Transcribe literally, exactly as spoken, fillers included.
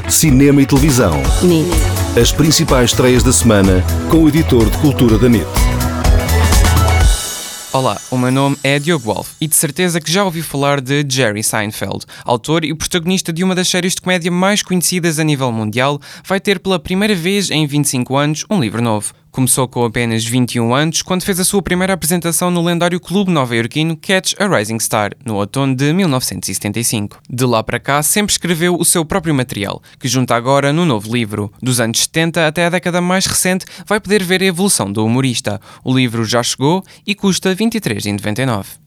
cinema e televisão. N I T. As principais estreias da semana com o editor de cultura da N I T. Olá, o meu nome é Diogo Wolf e de certeza que já ouviu falar de Jerry Seinfeld. Autor e protagonista de uma das séries de comédia mais conhecidas a nível mundial, vai ter pela primeira vez em vinte e cinco anos um livro novo. Começou com apenas vinte e um anos, quando fez a sua primeira apresentação no lendário clube nova-iorquino Catch a Rising Star, no outono de mil novecentos e setenta e cinco. De lá para cá, sempre escreveu o seu próprio material, que junta agora no novo livro. Dos anos setenta até a década mais recente, vai poder ver a evolução do humorista. O livro já chegou e custa vinte e três vírgula noventa e nove.